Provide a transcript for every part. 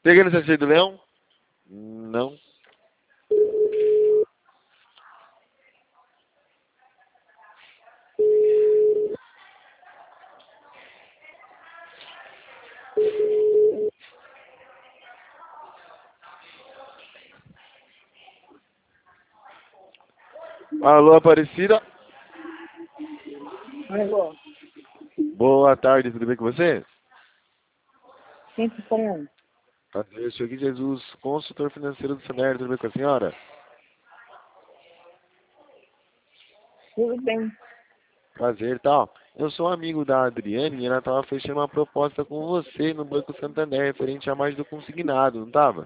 Peguei no CC do Leão? Não. Alô, Aparecida? Alô, Boa tarde, tudo bem com você? quem tá falando? Prazer, eu sou Gui Jesus, consultor financeiro do Sener, tudo bem com a senhora? Tudo bem. Prazer, tal. Eu sou amigo da Adriane e ela tava fechando uma proposta com você no Banco Santander, referente a mais do consignado, não tava?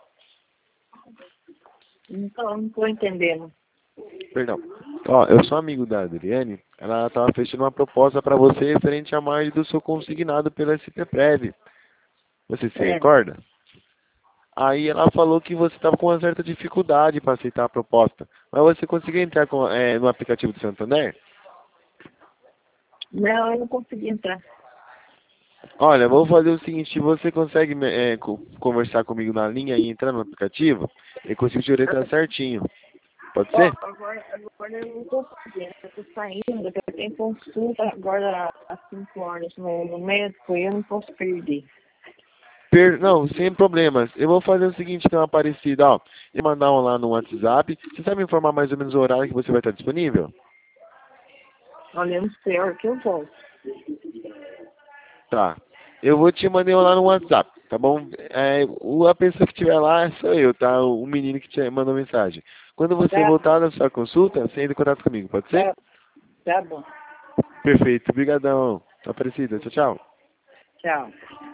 Não tô entendendo. Perdão. Ó, eu sou amigo da Adriane, ela tava fechando uma proposta para você referente a mais do seu consignado pela SPPrev. Você se É, recorda? Aí ela falou que você estava com uma certa dificuldade para aceitar a proposta. Mas você conseguiu entrar no aplicativo do Santander? não, eu não consegui entrar. Olha, vou fazer o seguinte, você consegue conversar comigo na linha e entrar no aplicativo? Eu consigo te orientar certinho. Pode Ó, ser? agora eu não tô fazendo, eu tô saindo, eu tenho consulta agora às 5 horas no médico e eu não posso perder. Não, sem problemas. Eu vou fazer o seguinte, então, Aparecida, ó. Eu mandar um lá no WhatsApp. Você sabe me informar mais ou menos o horário que você vai estar disponível? Olha, eu não sei a hora que eu volto. Tá. Eu vou te mandar lá no WhatsApp, tá bom? A pessoa que estiver lá sou eu, tá? O menino que te mandou mensagem. Quando você Tá, voltar da sua consulta, você entra em contato comigo, pode ser? tá, tá bom. Perfeito. Obrigadão. Aparecida. Tchau, tchau. Tchau.